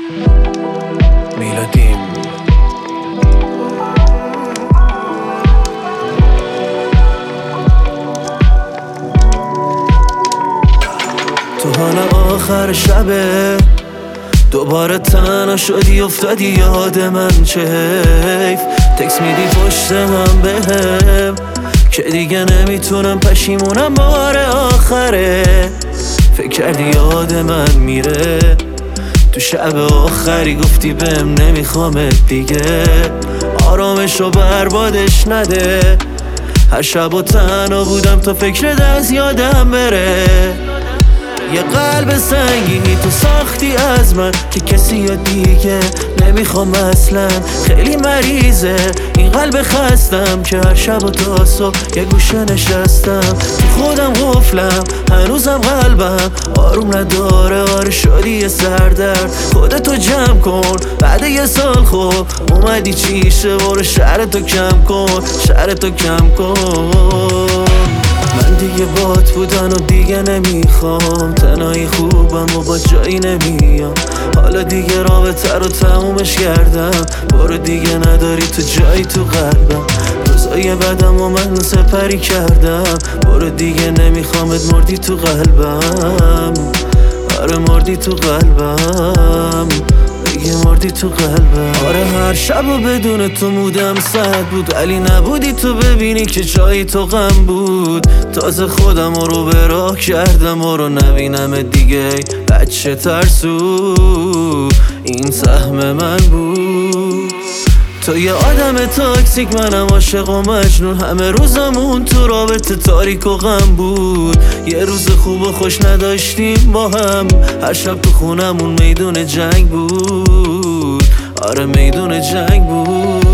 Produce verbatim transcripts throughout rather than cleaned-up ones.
میلادیم تو حال آخر شبه دوباره تنها شدی افتادی یاد من، چه حیف تکس میدی پشت هم بهم که دیگه نمیتونم، پشیمونم بار آخره. فکر کردی یاد من میره تو شب آخری، گفتی بهم نمیخوامت دیگه، آرامشو بربادش نده. هر شب و تنها بودم تا فکرت از یادم بره. یه قلب سنگینی تو ساختی از من که کسی یا دیگه نمیخوام اصلا. خیلی مریضه این قلب خستم که هر شب و تا صبح یه گوشه نشستم تو خودم غفلم، هنوزم قلبم آروم نداره. آره شدی یه سردرد، خودتو جمع کن بعد یه سال خوب اومدی چیشه، برو شهرتو کم کن، شهرتو کم کن. من دیگه بات بودن و دیگه نمیخوام، تنهایی خوبم و با جایی نمیام. حالا دیگه رابطه رو تمومش کردم، برو دیگه نداری تو جایی تو قلبم. روزای بدم و من سپری کردم، برو دیگه نمیخوامت، مردی تو قلبم. آره مردی تو قلبم، دیگه مردی تو قلبم. آره هر شب و بدون تو مودم سد بود، ولی نبودی تو ببینی که جایی تو غم بود. تازه خودم رو به راه کردم و رو نبینم دیگه، بچه ترسو این سهم من بود. تو یه آدم تاکسیک، منم عاشق و مجنون، همه روزمون تو رابطه تاریک و غم بود. یه روز خوب و خوش نداشتیم با هم، هر شب تو خونمون میدون جنگ بود. آره میدون جنگ بود.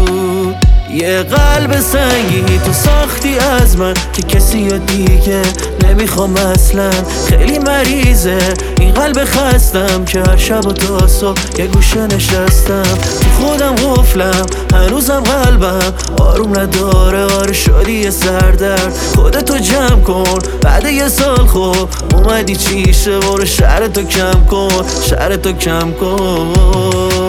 یه قلب سنگینی تو ساختی از من که کسی یا دیگه نمیخوام اصلا. خیلی مریضه این قلب خستم که هر شب و تا صبح یه گوشه نشستم تو خودم غفلم، هنوزم قلبم آروم نداره. آره شدی یه سردرد، خودتو جمع کن بعد یه سال خوب اومدی چیشه، برو شهرتو کم کن، شهرتو کم کن.